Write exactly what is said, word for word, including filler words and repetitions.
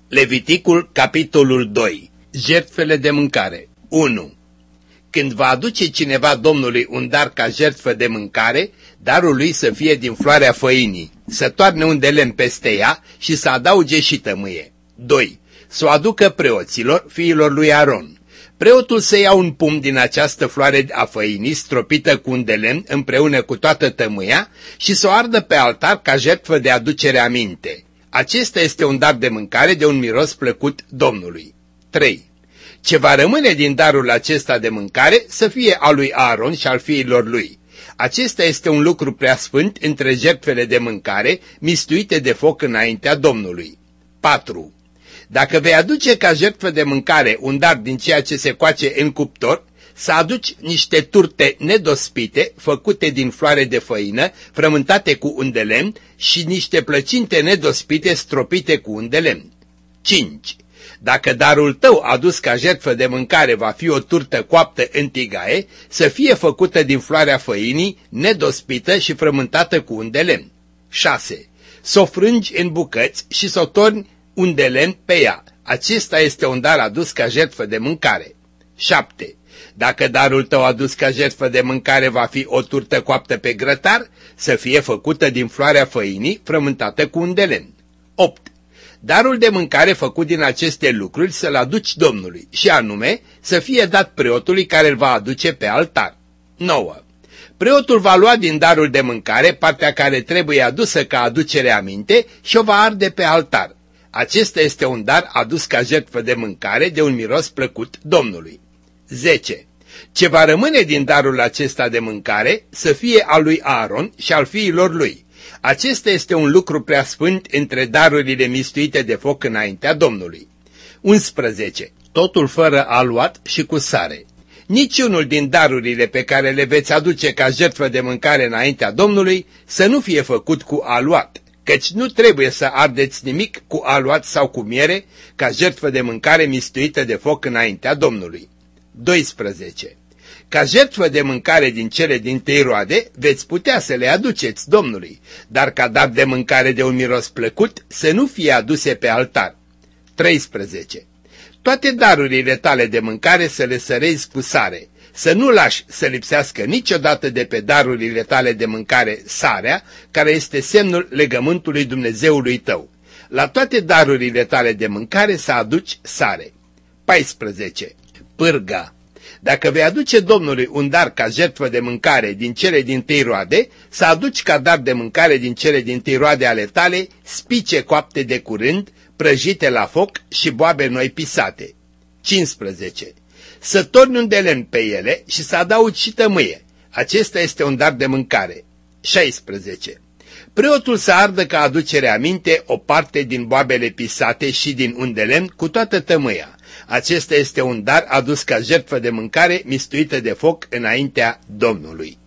Leviticul, capitolul doi. Jertfele de mâncare. unu. Când va aduce cineva Domnului un dar ca jertfă de mâncare, darul lui să fie din floarea făinii, să toarne un de lemn peste ea și să adauge și tămâie. doi. Să o aducă preoților, fiilor lui Aron. Preotul să ia un pumn din această floare a făinii, stropită cu un de lemn împreună cu toată tămâia, și să o ardă pe altar ca jertfă de aducere aminte. Acesta este un dar de mâncare de un miros plăcut Domnului. trei. Ce va rămâne din darul acesta de mâncare să fie al lui Aaron și al fiilor lui. Acesta este un lucru preasfânt între jertfele de mâncare mistuite de foc înaintea Domnului. patru. Dacă vei aduce ca jertfă de mâncare un dar din ceea ce se coace în cuptor, să aduci niște turte nedospite, făcute din floare de făină, frământate cu un de lemn, și niște plăcinte nedospite, stropite cu un de lemn. cinci. Dacă darul tău adus ca jertfă de mâncare va fi o turtă coaptă în tigaie, să fie făcută din floarea făinii, nedospită și frământată cu un de lemn. șase. Să o frângi în bucăți și să o torni un de lemn pe ea. Acesta este un dar adus ca jertfă de mâncare. șapte. Dacă darul tău adus ca jertfă de mâncare va fi o turtă coaptă pe grătar, să fie făcută din floarea făinii, frământată cu un de lemn. opt. Darul de mâncare făcut din aceste lucruri să-l aduci Domnului, și anume să fie dat preotului care îl va aduce pe altar. nouă. Preotul va lua din darul de mâncare partea care trebuie adusă ca aducere aminte și o va arde pe altar. Acesta este un dar adus ca jertfă de mâncare de un miros plăcut Domnului. zece. Ce va rămâne din darul acesta de mâncare să fie al lui Aaron și al fiilor lui. Acesta este un lucru preasfânt între darurile mistuite de foc înaintea Domnului. unsprezece. Totul fără aluat și cu sare. Niciunul din darurile pe care le veți aduce ca jertfă de mâncare înaintea Domnului să nu fie făcut cu aluat, căci nu trebuie să ardeți nimic cu aluat sau cu miere ca jertfă de mâncare mistuită de foc înaintea Domnului. doisprezece. Ca jertfă de mâncare din cele dintâi roade veți putea să le aduceți Domnului, dar ca dar de mâncare de un miros plăcut să nu fie aduse pe altar. treisprezece. Toate darurile tale de mâncare să le sărezi cu sare, să nu lași să lipsească niciodată de pe darurile tale de mâncare sarea, care este semnul legământului Dumnezeului tău. La toate darurile tale de mâncare să aduci sare. paisprezece. Pârga. Dacă vei aduce Domnului un dar ca jertfă de mâncare din cele dintâi roade, să aduci ca dar de mâncare din cele dintâi roade ale tale spice coapte de curând, prăjite la foc și boabe noi pisate. cincisprezece. Să torni un de lemn pe ele și să adaugi și tămâie. Acesta este un dar de mâncare. șaisprezece. Preotul să ardă ca aducere aminte o parte din boabele pisate și din un de lemn cu toată tămâia. Acesta este un dar adus ca jertfă de mâncare mistuită de foc înaintea Domnului.